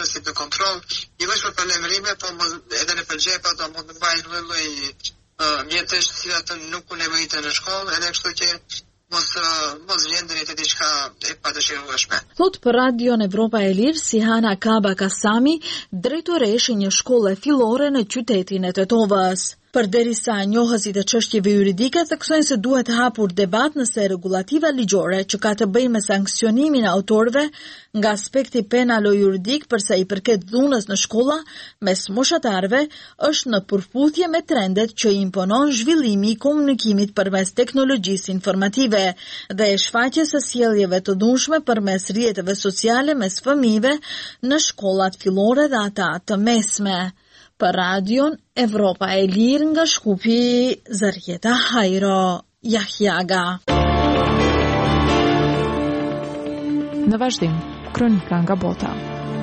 si në kontroll, jo vetëm për lajmërime, po edhe në përgjepa do mund të mbajnë lloj mjetësh të cilat nuk u nevojiten në shkollë, edhe kështu që mos vjen të diçka e padëshirueshme. Thot për Radion Evropa e Lirë Sihana Kaba Kasami, drejtoresh e një shkolle fillore në qytetin e Tetovës. Përderisa njohësit e çështjeve juridike theksojnë se duhet hapur debat nëse rregullativa ligjore që ka të bëjë me sanksionimin e autorëve nga aspekti penalo-juridik përsa i përket dhunës në shkolla mes moshatarëve është në përputhje me trendet që imponon zhvillimi i komunikimit përmes teknologjisë informative dhe e shfaqjes së sjelljeve të dhunshme përmes rrjeteve sociale mes fëmijëve në shkollat fillore dhe ata të mesme. Për Radion Evropa e Lirë nga Shkupi, Zërjeta Hajro, Jahjaga. Në vazhdim, kronika nga bota.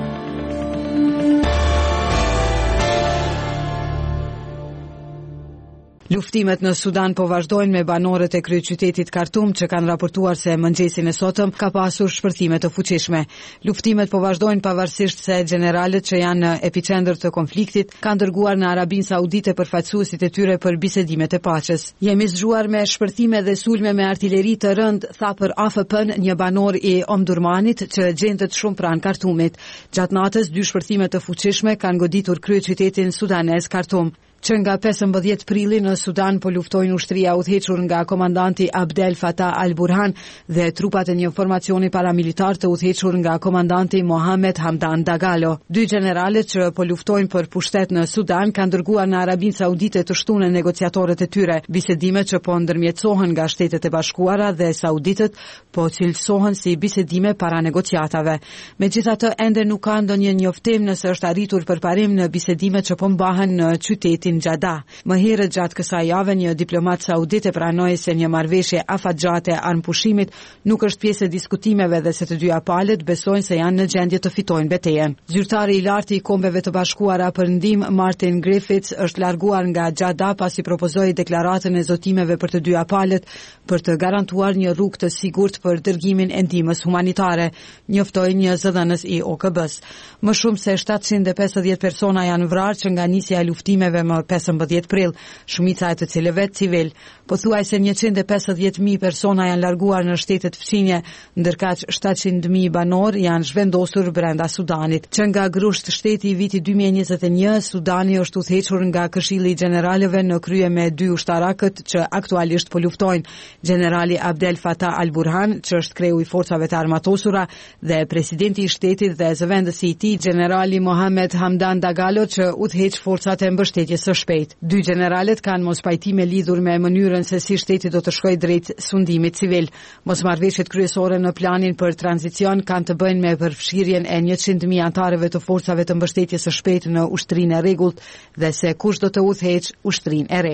Luftimet në Sudan po vazhdojnë me banorët e kryeqytetit Khartoum që kanë raportuar se mëngjesin e sotëm ka pasur shpërthime të fuqishme. Luftimet po vazhdojnë pavarësisht se generalët që janë në epicentër të konfliktit kanë dërguar në Arabinë Saudite përfaqësuesit e tyre për bisedimet e paqes. Jemi zgjuar me shpërthime dhe sulme me artilleri të rënd, tha për AFP-n një banor i Omdurmanit që gjendet shumë pranë Khartoumit. Gjatë natës, 2 shpërthime të fuqishme kanë goditur kryeqytetin sudanez Khartoum. Që nga 15 prilli në Sudan po luftojnë ushtria udhëhequr nga komandanti Abdel Fattah al-Burhan dhe trupat e një formacioni paramilitar të udhëhequr nga komandanti Mohamed Hamdan Dagalo. 2 generalet që po luftojnë për pushtet në Sudan kanë dërguar në Arabinë Saudite të shtunë negociatorët e tyre. Bisedimet që po ndërmjetësohen nga Shtetet e Bashkuara dhe Sauditët po cilësohen si bisedime para negociatave. Megjithatë, ende nuk ka ndonjë njoftim nëse është arritur përparim në bisedimet që po mbahen në qytetin Jeddah. Më herët gjatë kësaj jave një diplomat saudit e pranoi se një marrëveshje afatgjate armpushimit nuk është pjesë e diskutimeve dhe se të dyja palët besojnë se janë në gjendje të fitojnë betejën. Zyrtari i lartë i Kombeve të Bashkuara për ndihmë Martin Griffiths është larguar nga Jeddah pasi propozoi deklaratën e zotimeve për të dyja palët për të garantuar një rrugë të sigurt për dërgimin e ndihmës humanitare, njoftoi një zëdhënës i OKB-s. Më shumë se 750 persona janë vrarë që nga nisja e luftimeve më 15 prill, shumica e të cilëve civil. Pothuajse 150.000 persona janë larguar në shtetet fqinje, ndërkaq 700.000 banor janë zhvendosur brenda Sudanit. Që nga grusht shteti i vitit 2021, Sudani është udhëhequr nga Këshilli i Gjeneralëve në krye me 2 ushtarakët që aktualisht po luftojnë, generali Abdel Fattah al-Burhan, që është kreu i forcave të armatosura, dhe presidenti i shtetit dhe zëvendësi i tij, generali Mohamed Hamdan Dagalo, që udhëheq forcat e mbështetjes së shpejtë. 2 generalet kanë mospajtime lidhur me mënyrën se si shteti do të shkojë drejt sundimit civil. Mosmarrveshjet kryesore në planin për tranzicion kanë të bëjnë me përfshirjen e 100.000 anëtarëve të forcave të mbështetjes së shpejtë në ushtrinë e rregullt dhe se kush do të udhëheqë ushtrinë e re.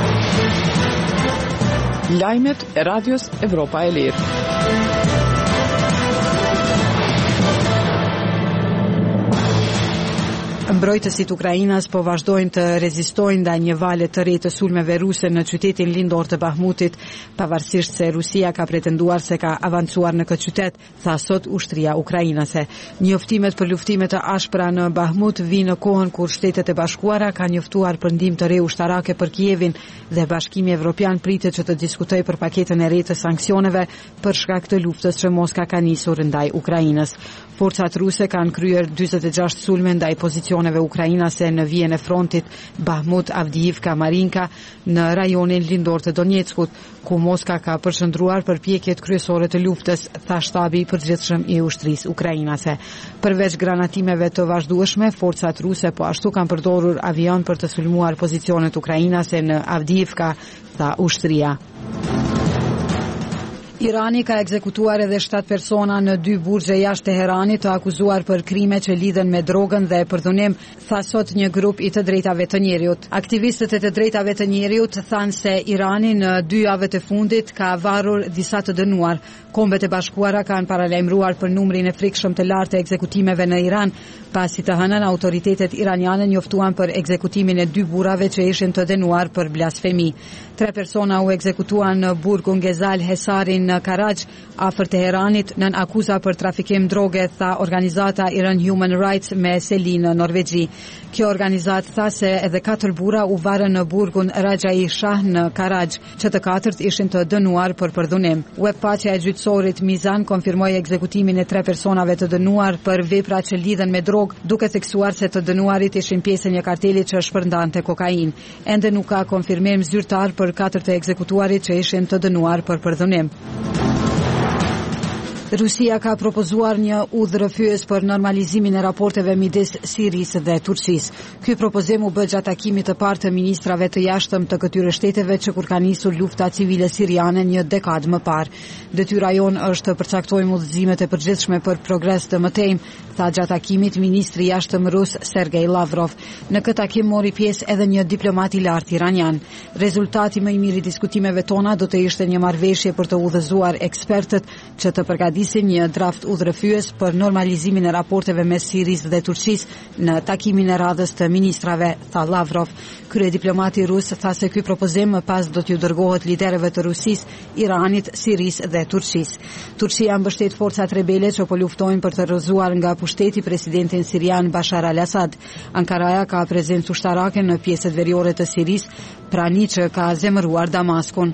Lajmet e Radios Evropa e Lirë. Mbrojtësit Ukrainas po vazhdojnë të rezistojnë ndaj një vale të re të sulmeve ruse në qytetin lindor të Bahmutit, pavarësisht se Rusia ka pretenduar se ka avancuar në këtë qytet, tha sot ushtria ukrainase. Njoftimet për luftimet të ashpra në Bahmut vinë në kohën kur Shtetet e Bashkuara kanë njoftuar për ndihmë të re ushtarake për Kievin dhe Bashkimi Evropian pritet që të diskutojë për paketën e re të sanksioneve për shkak të luftës që Moska ka nisur ndaj Ukrainës. Forcat ruse kanë kryer 46 sulme ndaj pozicioneve ukrainase në vijën e frontit Bahmut, Avdiivka, Marinka në rajonin lindor të Donetskut, ku Moska ka përshëndruar përpjekjet kryesore të luftës, tha shtabi i përgjithshëm i ushtrisë ukrainase. Përveç granatimeve të vazhdueshme, forcat ruse po ashtu kanë përdorur avion për të sulmuar pozicionet ukrainase në Avdiivka, tha ushtria. Irani ka ekzekutuar edhe 7 persona në 2 burgje jashtë Teheranit të akuzuar për krime që lidhen me drogën dhe përdhunim, tha sot një grup i të drejtave të njerëzit. Aktivistët e të drejtave të njerëzit thanë se Irani në 2 javët e fundit ka varur disa të dënuar. Kombet e Bashkuara kanë paralajmëruar për numrin e frikshëm të lartë të ekzekutimeve në Iran, Pasi të hënën, autoritetet iraniane njoftuan për ekzekutimin e 2 burrave që ishin të dënuar për blasfemi. 3 persona u ekzekutuan në burgun Gezal Hesarin në Karaj, afër Teheranit, nën akuza për trafikim droge, tha organizata Iran Human Rights me seli në Norvegji. Kjo organizatë tha se edhe 4 burra u varën në burgun Rajai Shah në Karaj, që të 4 ishin të dënuar për përdhunim. Webpaqja e gjyqësorit Mizan konfirmoi ekzekutimin e 3 personave të dënuar për vepra që lidhen me drogë, duke theksuar se të dënuarit ishin pjesë e një karteli që shpërndante kokainë. Ende nuk ka konfirmim zyrtar për 4 të ekzekutuarit që ishin të dënuar për përdhunim. Rusia ka propozuar një udhërrëfyes për normalizimin e raporteve midis Sirisë dhe Turqisë. Ky propozim u bë gjatë takimit të parë të ministrave të jashtëm të këtyre shteteve që kur ka nisur lufta civile siriane një dekadë më parë. Detyra jonë është të përcaktojmë udhëzimet e përgjithshme për progres të mëtejmë, tha gjatë takimit ministri i jashtëm rus Sergej Lavrov. Në këtë takim mori pjesë edhe një diplomat i lartë iranian. Rezultati më i miri i diskutimeve tona do të ishte një marrëveshje për të udhëzuar ekspertët që të përgatisin një draft udhërrëfyes për normalizimin e raporteve mes Sirisë dhe Turqisë në takimin e radhës të ministrave, tha Lavrov. Kryediplomati rus tha se ky propozim më pas do t'ju dërgohet liderëve të Rusisë, Iranit, Sirisë dhe Turqisë. Turqia mbështet forcat rebele që po luftojnë për të rrëzuar nga pushteti presidentin sirian Bashar al-Assad. Ankaraja ka prezencë ushtarake në pjesët veriore të Sirisë, prani që ka zemëruar Damaskun.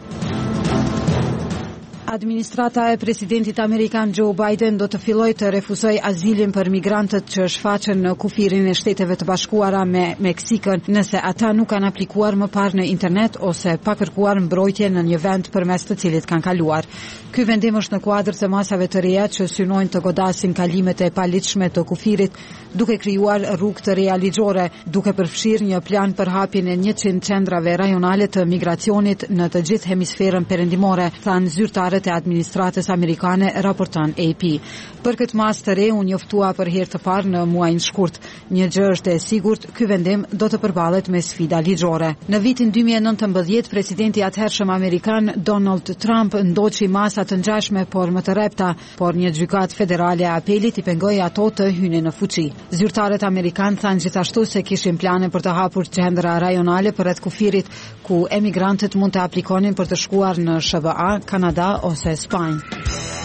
Administrata e presidentit amerikan Joe Biden do të fillojë të refuzojë azilin për migrantët që shfaqen në kufirin e Shteteve të Bashkuara me Meksikën nëse ata nuk kanë aplikuar më parë në internet ose pa kërkuar mbrojtje në një vend përmes të cilit kanë kaluar. Ky vendim është në kuadër të masave të reja që synojnë të godasin kalimet e paligjshme të kufirit, duke krijuar rrugë të reja ligjore, duke përfshirë një plan për hapjen e 100 qendrave rajonale të migracionit në të gjithë hemisferën perëndimore, thanë zyrtarët e administratës amerikane, raporton AP. Për këtë mas të re u njoftua për herë të parë në muajin shkurt. Një gjë është e sigurt, ky vendim do të përballet me sfida ligjore. Në vitin 2019, presidenti i atëhershëm amerikan Donald Trump ndoqi masa të ngjashme por më të rrepta, por një gjykatë federale e apelit i pengoi ato të hynin në fuqi. Zyrtarët amerikanë thanë gjithashtu se kishin plane për të hapur qendra rajonale përreth kufirit, ku emigrantët mund të aplikonin për të shkuar në SBA, Kanada ose Spanjë.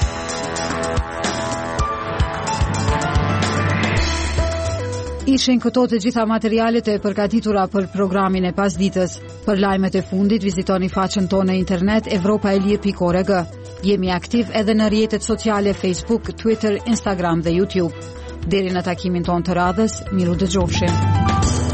Ishin këto të gjitha materialet e përgatitura për programin e pasditës. Për lajmet e fundit vizitoni faqen tonë në internet evropaelir.org. Jemi aktiv edhe në rrjetet sociale Facebook, Twitter, Instagram dhe YouTube. Deri në takimin tonë të radhës, miru dëgjofshim.